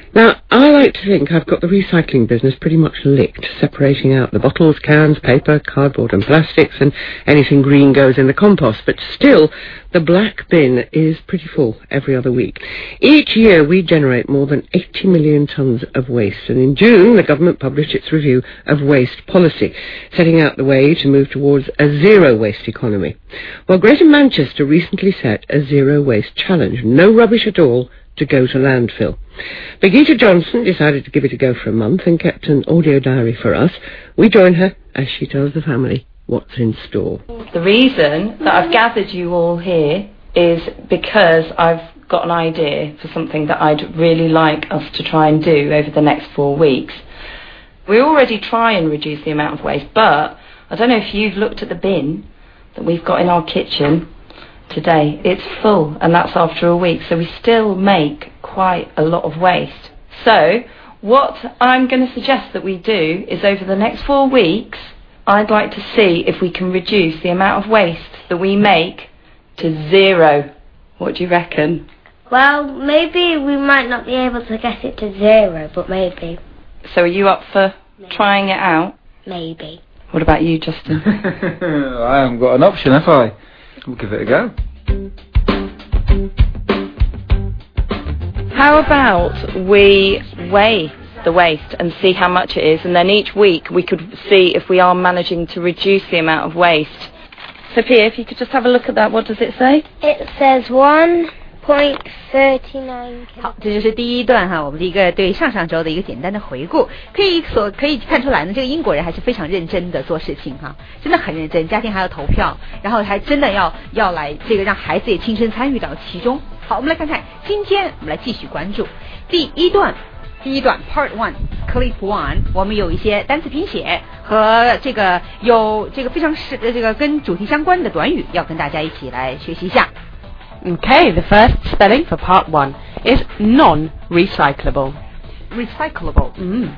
Now, I like to think I've got the recycling business pretty much licked, separating out the bottles, cans, paper, cardboard and plastics, and anything green goes in the compost. But still, the black bin is pretty full every other week. Each year, we generate more than 80 million tonnes of waste, and in June, the government published its review of waste policy, setting out the way to move towards a zero-waste economy. Well, Greater Manchester recently set a zero-waste challenge. No rubbish at all to go to landfill. Birgitta Johnson decided to give it a go for a month and kept an audio diary for us. We join her as she tells the family what's in store. The reason that I've gathered you all here is because I've got an idea for something that I'd really like us to try and do over the next 4 weeks. We already try and reduce the amount of waste, but I don't know if you've looked at the bin that we've got in our kitchen today. It's full, and that's after a week, so we still make quite a lot of waste. So what I'm going to suggest that we do is over the next 4 weeks, I'd like to see if we can reduce the amount of waste that we make to zero. What do you reckon? Well, maybe we might not be able to get it to zero, but maybe. So are you up for trying it out? Maybe. What about you, Justin? I haven't got an option, have I? We'll give it a go. How about we weigh the waste and see how much it is, and then each week we could see if we are managing to reduce the amount of waste. So Pia, if you could just have a look at that, what does it say? It says 1.39 好，这就是第一段哈，我们的一个对上周的一个简单的回顾。可以看出来呢，这个英国人还是非常认真的做事情哈，真的很认真，家庭还要投票，然后还真的要来这个让孩子也亲身参与到其中。好，我们来看看，今天我们来继续关注第一段 Part 1 Clip 1， 我们有一些单词拼写和这个有这个非常这个跟主题相关的短语，要跟大家一起来学习一下。 Okay, the first spelling for part 1 is non-recyclable. Recyclable.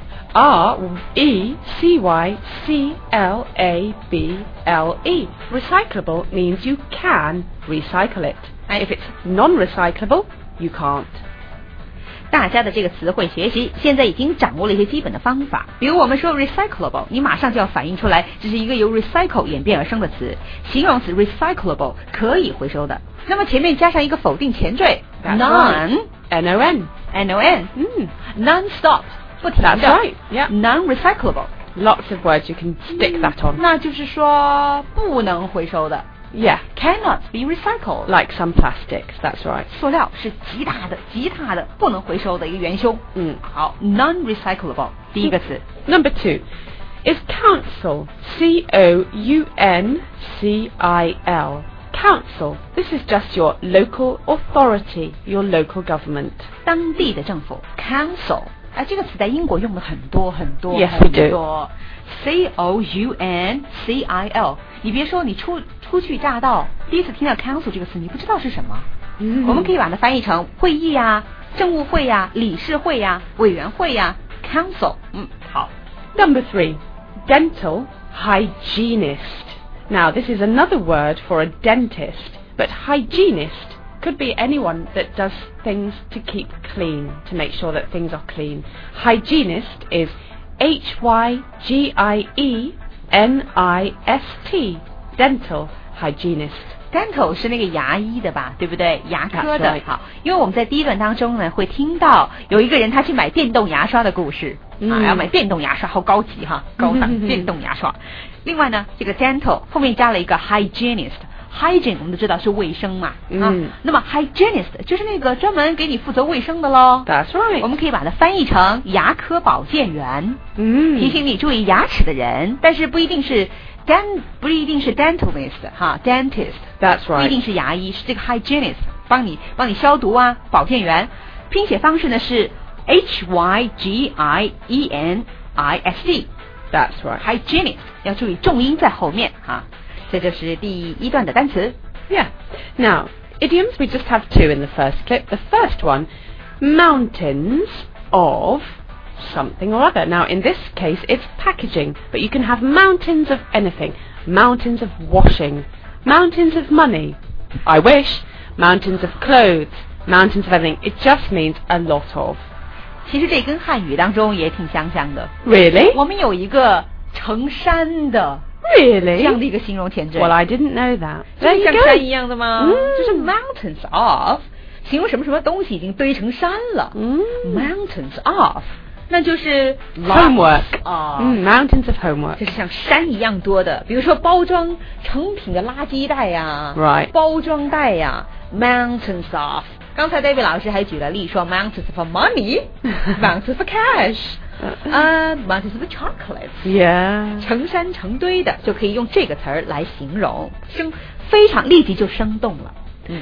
R-E-C-Y-C-L-A-B-L-E. Recyclable means you can recycle it. And if it's non-recyclable, you can't. 大家的这个词汇学习现在已经掌握了一些基本的方法，比如我们说 recyclable， 你马上就要反映出来这是一个由 recycle 演变而生的词，形容词 recyclable 可以回收的，那么前面加上一个否定前缀 none N-O-N non-stop 不停的 That's right, yeah. non-recyclable Lots of words you can stick that on. 那就是说不能回收的 Yeah. Cannot be recycled. Like some plastics, that's right. 塑料是极大的不能回收的一个元凶。好 non-recyclable 第一个词。 Number 2 is council. C-O-U-N-C-I-L. Council. This is just your local authority, your local government. 当地的政府 council。这个词在英国用的很多 Yes, we do. C-O-U-N-C-I-L。你别说你初去乍到，第一次听到 council 这个词，你不知道是什么。我们可以把它翻译成会议呀、政务会呀、理事会呀、委员会呀 council。好。 Number 3, dental hygienist. Now, this is another word for a dentist, but hygienist could be anyone that does things to keep clean, to make sure that things are clean. Hygienist is H-Y-G-I-E-N-I-S-T, dental hygienist. Dental 是那个牙医的吧，对不对？牙科的。 right. 好，因为我们在第一段当中呢，会听到有一个人他去买电动牙刷的故事。要买电动牙刷，好高级哈，高档电动牙刷。另外呢，这个 dental 后面加了一个 hygienist。Hygiene 我们都知道是卫生嘛，那么 hygienist 就是那个专门给你负责卫生的咯。 That's right. 我们可以把它翻译成牙科保健员。提醒你注意牙齿的人，但是不一定是 dentalist 哈 ，dentist。 That's right. 不一定是牙医，是这个 hygienist 帮你消毒啊，保健员。拼写方式呢是 H-Y-G-I-E-N-I-S-T。 That's right. Hygienist 要注意重音在后面哈。这就是第一段的单词。 Yeah. Now, idioms, we just have 2 in the first clip. The first one, mountains of something or other. Now, in this case, it's packaging, but you can have mountains of anything. Mountains of washing, mountains of money. I wish. Mountains of clothes, mountains of everything. It just means a lot of. 其实这跟汉语当中也挺相像的。 Really? 我们有一个成山的 Really? 这样的一个形容前缀。 Well, I didn't know that. 就 There 是 you 像 go. 山一样的吗？就是 mountains of， 形容什么什么东西已经堆成山了。mountains of， 那就是 Homework. mountains Mountains of homework. 就是像山一样多的，比如说包装成品的垃圾袋呀 Right. 包装袋呀 mountains of。刚才 David 老师还举了例说 mountains of money mountains of cash mountains of chocolates Yeah. 成山成堆的就可以用这个词儿来形容，非常立即就生动了。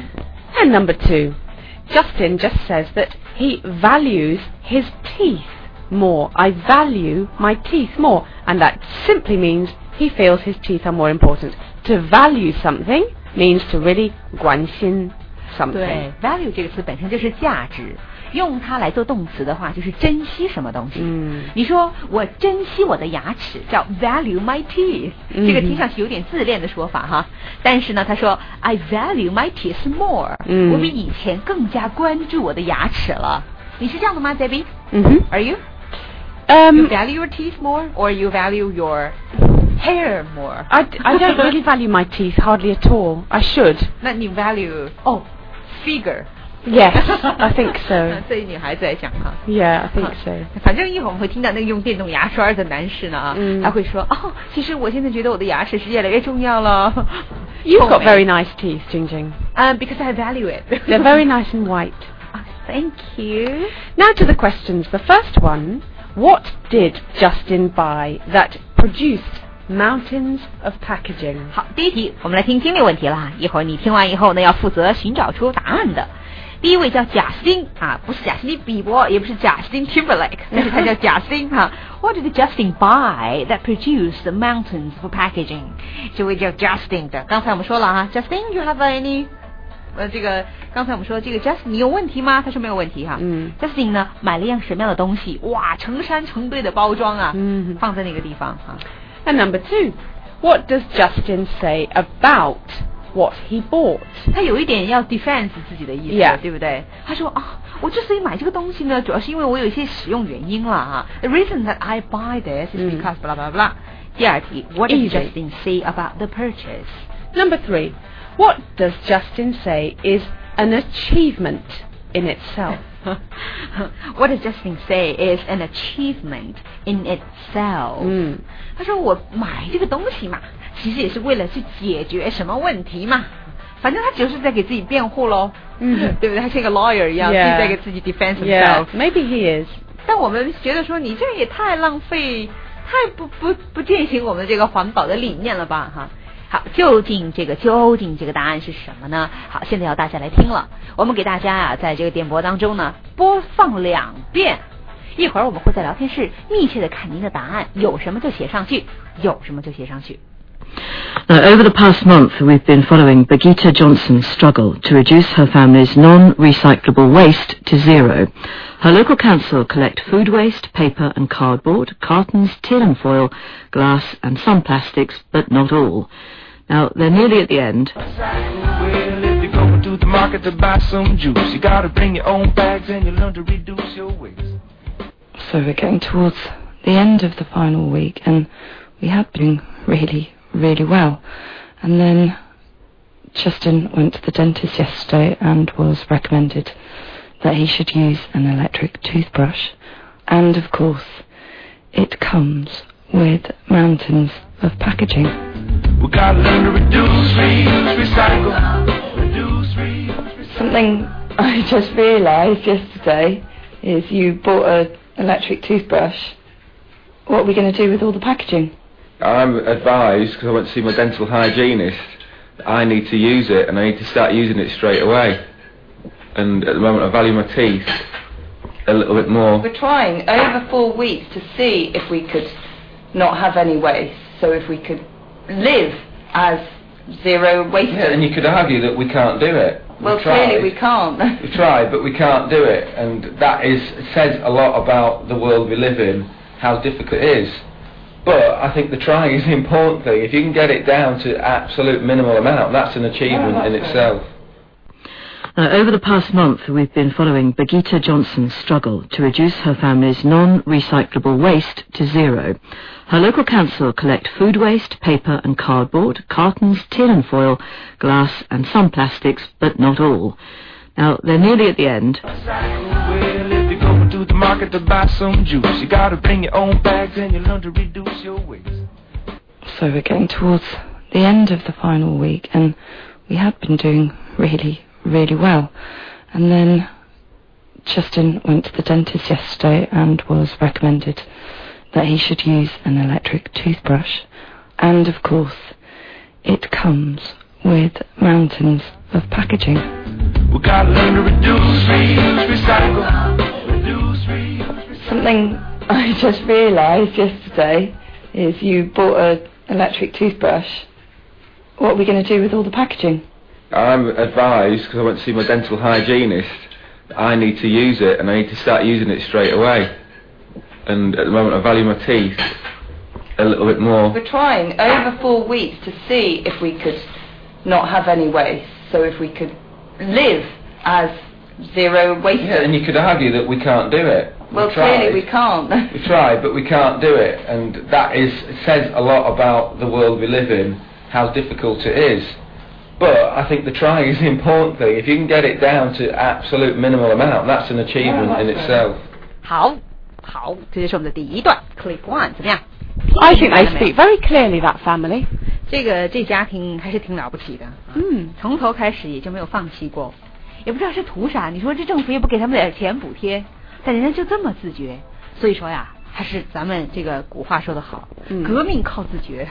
And number 2, Justin just says that he values his teeth more. I value my teeth more. And that simply means he feels his teeth are more important. To value something means to really 关心 something. 对 value 这个词本身就是价值，用它来做动词的话就是珍惜什么东西。你说我珍惜我的牙齿叫 value my teeth，这个听上去有点自恋的说法哈，但是呢他说 I value my teeth more，我比以前更加关注我的牙齿了。你是这样的吗 Debbie？ Are you? You value your teeth more or you value your hair more? I don't really value my teeth hardly at all. I should. 那你 value figure Yes, I think so. 对于女孩子来讲哈 Yeah, I think so. 反正一会儿我们会听到那个用电动牙刷的男士呢他会说其实我现在觉得我的牙齿是越来越重要了。 You've got very nice teeth, Jingjing. Because I value it. They're very nice and white. Thank you. Now to the questions. The first one, what did Justin buy that produced mountains of packaging? 好，第一题我们来听听力问题啦，一会儿你听完以后呢要负责寻找出答案的。第一位叫贾斯汀不是贾斯汀比伯，也不是贾斯汀 Timberlake， 但是他叫贾斯汀What did Justin buy that produced the mountains of packaging？ 这位叫 Justin 的，刚才我们说了Justin you have any？ 这个刚才我们说这个 Justin 你有问题吗？他说没有问题Justin 呢买了一样什么样的东西？哇，成山成堆的包装放在那个地方 And number 2, what does Justin say about what he bought? 他有一点要 defense 自己的意思对不对？他说我之所以买这个东西呢，主要是因为我有一些使用原因了The reason that I buy this is because blah blah blah。 第二题 What does Justin say about the purchase? Number 3, what does Justin say is an achievement in itself? What does Justin say is an achievement in itself? 他说我买这个东西嘛，其实也是为了去解决什么问题嘛，反正他就是在给自己辩护咯对不对？他像个 lawyer 一样，自己在给自己 defend himself。 Maybe he is. 但我们觉得说你这也太浪费，太不践行我们这个环保的理念了吧好，究竟这个答案是什么呢？好，现在要大家来听了，我们给大家在这个点播当中呢播放2遍，一会儿我们会在聊天室密切的看您的答案，有什么就写上去，有什么就写上去。 Now, over the past month, we've been following Birgitta Johnson's struggle to reduce her family's non-recyclable waste to zero. Her local council collect food waste, paper and cardboard, cartons, tin and foil, glass and some plastics, but not all. Now, they're nearly at the end. Well, if you're going to the market to buy some juice, you gotta bring your own bags and you learn to reduce your waste. So we're getting towards the end of the final week, and we have been really well. And then Justin went to the dentist yesterday and was recommended that he should use an electric toothbrush. And of course, it comes with mountains of packaging. We gotta learn to reduce, reuse, recycle. Reduce, reuse, recycle. Something I just realised yesterday is you bought an electric toothbrush. What are we going to do with all the packaging? I'm advised, because I went to see my dental hygienist, that I need to use it, and I need to start using it straight away. And at the moment I value my teeth a little bit more. We're trying over 4 weeks to see if we could not have any waste, so if we could live as zero waste. Yeah, and you could argue that we can't do it. Well, clearly we can't. We've tried, but we can't do it, and that says a lot about the world we live in, how difficult it is. But I think the trying is the important thing. If you can get it down to absolute minimal amount, that's an achievement in itself. Now, over the past month, we've been following Birgitta Johnson's struggle to reduce her family's non-recyclable waste to zero. Her local council collect food waste, paper and cardboard, cartons, tin and foil, glass and some plastics, but not all. Now, they're nearly at the end. Well, if you're going to the market to buy some juice, you gotta bring your own bags and you learn to reduce your waste. So we're getting towards the end of the final week, and we had been doing really, really well. And then Justin went to the dentist yesterday and was recommended that he should use an electric toothbrush. And of course, it comes with mountains of packaging. We gotta learn to reduce, reuse, recycle. Reduce, reuse, recycle. Something I just realised yesterday is you bought an electric toothbrush. What are we going to do with all the packaging? I'm advised, because I went to see my dental hygienist, I need to use it, and I need to start using it straight away. And at the moment I value my teeth a little bit more. We're trying over 4 weeks to see if we could not have any waste, so if we could live as zero wasters. Yeah, and you could argue that we can't do it. Well, clearly we can't. We tried, but we can't do it, and that says a lot about the world we live in, how difficult it is. But I think the trying is the important thing. If you can get it down to absolute minimal amount, that's an achievement in itself. 好，这就是我们的第一段 Clip 1，怎么样？ I think they speak very clearly, that family. 这家庭还是挺了不起的，从头开始也就没有放弃过，也不知道是图啥。你说这政府也不给他们点钱补贴，但人家就这么自觉。所以说呀，还是咱们这个古话说得好，革命靠自觉。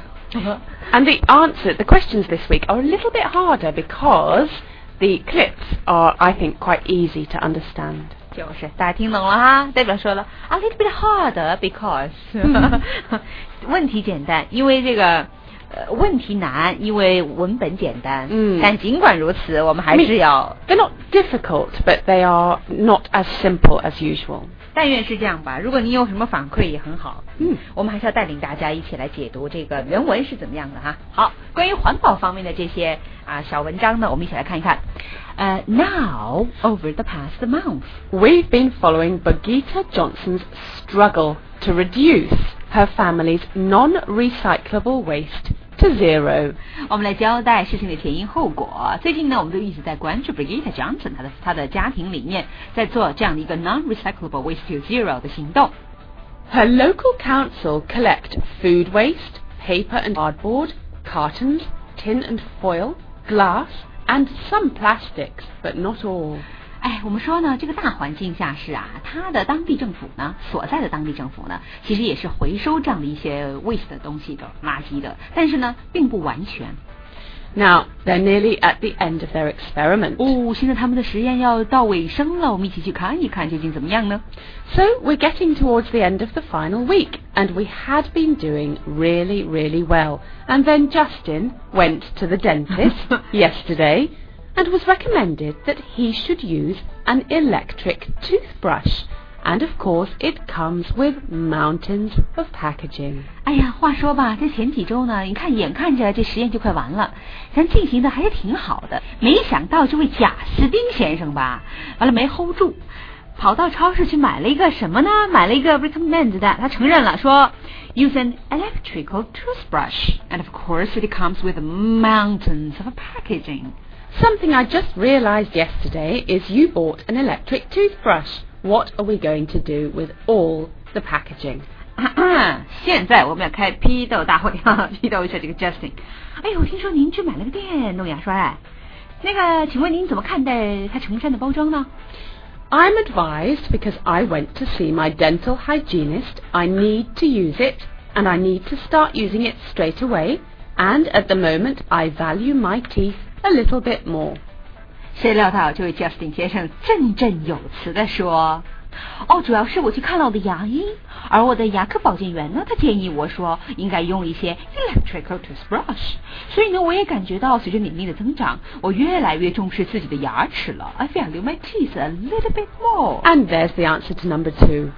And the questions this week are a little bit harder because the clips are, I think, quite easy to understand. 就是大家听懂了哈，代表说了 a little bit harder because 问题简单，因为这个问题难，因为文本简单。但尽管如此，我们还是要 They're not difficult, but they are not as simple as usual. 但愿是这样吧。如果你有什么反馈也很好。我们还是要带领大家一起来解读这个原文是怎么样的哈。好，关于环保方面的这些小文章呢，我们一起来看一看。Now, over the past month, we've been following Birgitta Johnson's struggle to reduce her family's non-recyclable waste to zero. 我们来交代事情的前因后果。最近呢，我们都一直在关注 Birgitta Johnson 她的家庭里面在做这样的一个 non-recyclable waste to zero 的行动。 Her local council collect food waste, paper and cardboard, cartons, tin and foil, glass, and some plastics, but not all. 我们说呢，这个大环境下是他的当地政府呢，所在的当地政府呢，其实也是回收这样的一些 waste 的东西的垃圾的，但是呢，并不完全。 Now, they're nearly at the end of their experiment. 现在他们的实验要到尾声了，我们一起去看一看究竟怎么样呢？ So, we're getting towards the end of the final week, and we had been doing really, really well. And then Justin went to the dentist yesterday and was recommended that he should use an electric toothbrush. And of course, it comes with mountains of packaging. 话说吧，这前几周呢，你看眼看着这实验就快完了，咱进行的还是挺好的。没想到这位贾斯汀先生吧，完了没 hold 住，跑到超市去买了一个什么呢？买了一个 recommend 的，他承认了，说 use an electrical toothbrush, and of course it comes with mountains of packaging. Something I just realised yesterday is you bought an electric toothbrush. What are we going to do with all the packaging? 现在我们要开批斗大会，批斗一下这个 Justin。我听说您去买了个电动牙刷，那个，请问您怎么看待它成山的包装呢？ I'm advised because I went to see my dental hygienist. I need to use it, and I need to start using it straight away. And at the moment, I value my teeth a little bit more. 谁料到这位 Justin 先生振振有词地说，主要是我去看了我的牙医，而我的牙科保健员呢，他建议我说应该用一些 electrical toothbrush， 所以呢，我也感觉到随着年龄的增长，我越来越重视自己的牙齿了。I value my teeth a little bit more. And there's the answer to number 2.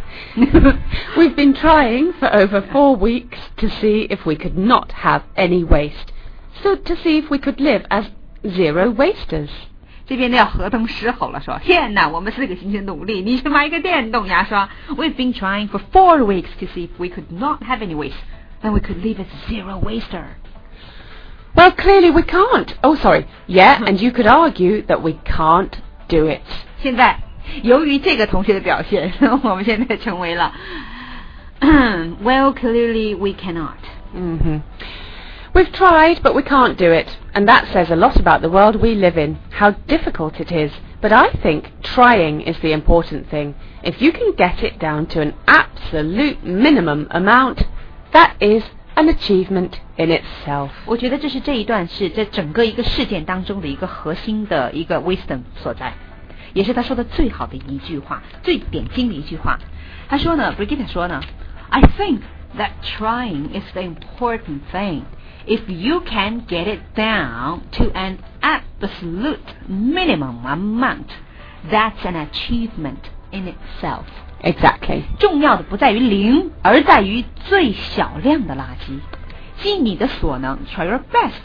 We've been trying for over 4 weeks to see if we could not have any waste. So to see if we could live as zero wasters. 这边呢要合同狮吼了，说天哪，我们4个星期努力，你去买一个电动牙刷。We've been trying for 4 weeks to see if we could not have any waste, then we could live as zero waster. Well, clearly we can't. Oh, sorry. Yeah, and you could argue that we can't do it. 现在由于这个同学的表现，我们现在成为了Well, clearly we cannot. We've tried, but we can't do it. And that says a lot about the world we live in, how difficult it is. But I think trying is the important thing. If you can get it down to an absolute minimum amount, that is an achievement in itself. 我觉得这是这一段是这整个一个事件当中的一个核心的一个 wisdom 所在，也是他说的最好的一句话，最点睛的一句话。他说呢 Brigitte 说呢 I think that trying is the important thing. If you can get it down to an absolute minimum amount, that's an achievement in itself. Exactly. 重要的不在于零，而在于最小量的垃圾。尽你的所能 try your best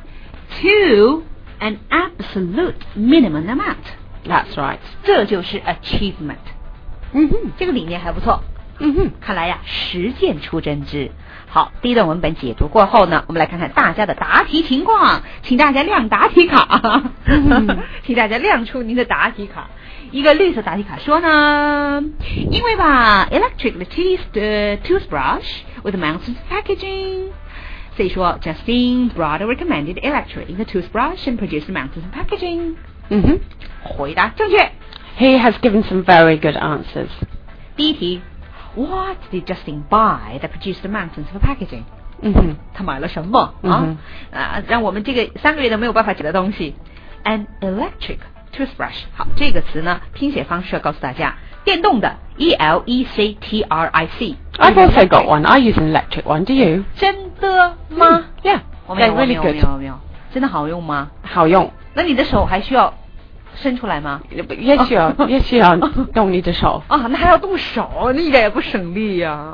to an absolute minimum amount. That's right. 这就是 achievement. 这个理念还不错。看来呀，实践出真知。好，第一段文本解读过后呢，我们来看看大家的答题情况，请大家亮答题卡，请大家亮出您的答题卡。一个绿色答题卡说呢，因为吧 electric toothbrush with mounted packaging， 所以说 Justin Brother recommended electric in the toothbrush and produced mounted packaging。回答正确。 He has given some very good answers. 第一题。What did Justin buy that produced the mountains of packaging? 他买了什么让我们这个3个月都没有办法解的东西。An electric toothbrush. 好，这个词呢，拼写方式要告诉大家，电动的 electric. I've also got one. I use an electric one. Do you? 真的吗 ？Yeah. They're really good. 没有，真的好用吗？ 好用。 那你的手还需要伸出来吗？ 也需要动你的手啊，那还要动手，那一点也不省力呀。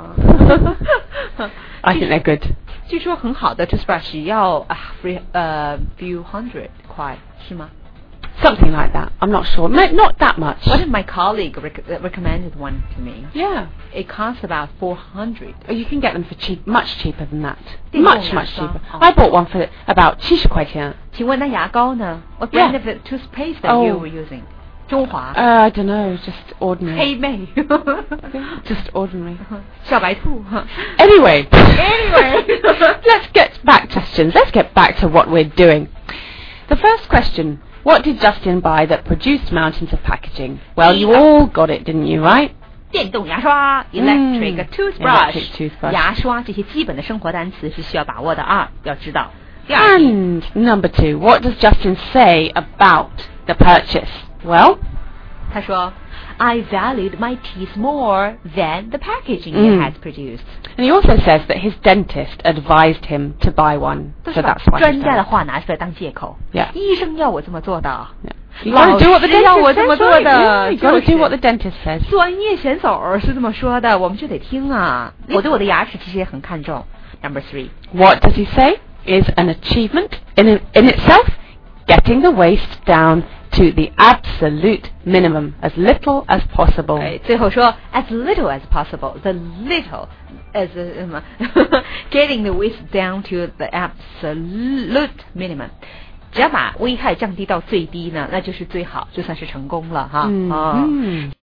I think they're good. 据说很好的 toothbrush 要few hundred 块，是吗？ Something like that. I'm not sure. Not that much. One of my colleague recommended one to me. Yeah. It costs about 400. You can get them for much cheaper than that. Much cheaper. I bought one for about 70块钱。 请问那牙膏呢 ？What brand of toothpaste that you were using? 中华。 I don't know. Just ordinary. 黑妹。 Just ordinary. 小白兔。 Anyway. Let's get back, Justin. Let's get back to what we're doing. The first question. What did Justin buy that produced mountains of packaging? Well, you all got it, didn't you, right? 电动牙刷 electric toothbrush 牙刷这些基本的生活单词是需要把握的啊，要知道。 And number 2, what does Justin say about the purchase? Well, 他说 I valued my teeth more than the packaging it had produced. And he also says that his dentist advised him to buy one. So that's why. 专家的话拿出来当借口。 Yeah. 医生要我这么做的。 You got to do what the dentist 要我这么做的。 You got to do what the dentist says. 专业选手是这么说的，我们就得听啊。我对我的牙齿其实也很看重。Number 3. What does he say is an achievement in itself? Getting the waste down to the absolute minimum, as little as possible. 最后说 as little as possible. The little as getting the waste down to the absolute minimum. 只要把危害降低到最低呢，那就是最好，就算是成功了哈。